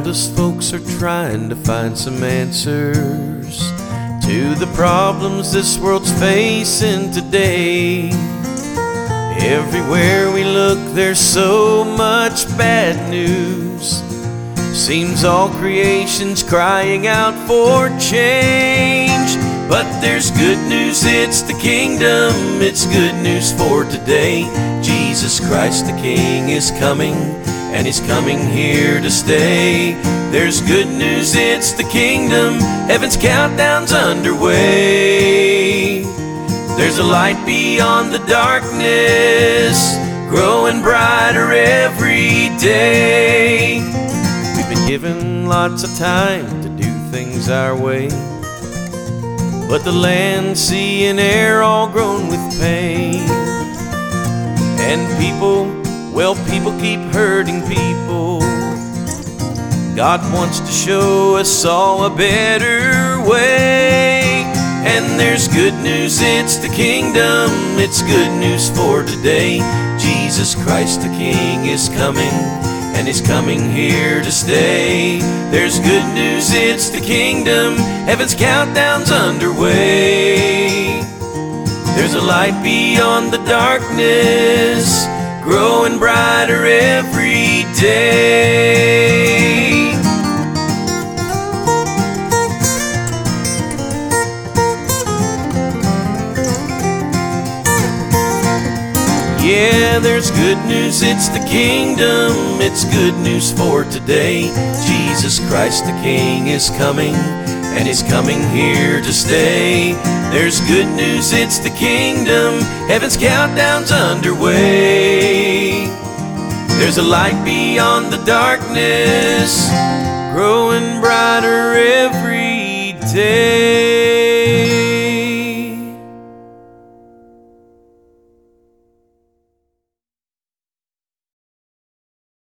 around us, folks are trying to find some answers to the problems this world's facing today. Everywhere we look, there's so much bad news. Seems all creation's crying out for change. But there's good news, it's the kingdom, it's good news for today. Jesus Christ the King is coming, and He's coming here to stay. There's good news, it's the kingdom, heaven's countdown's underway. There's a light beyond the darkness, growing brighter every day. We've been given lots of time to do things our way, but the land, sea, and air all grown with pain. And people, well, people keep hurting people. God wants to show us all a better way. And there's good news, it's the kingdom, it's good news for today. Jesus Christ the King is coming, and He's coming here to stay. There's good news, it's the kingdom, heaven's countdown's underway. There's a light beyond the darkness, growing brighter every day. Yeah, there's good news, it's the kingdom, it's good news for today. Jesus Christ the King is coming, and He's coming here to stay. There's good news, it's the kingdom, heaven's countdown's underway. There's a light beyond the darkness, growing brighter every day.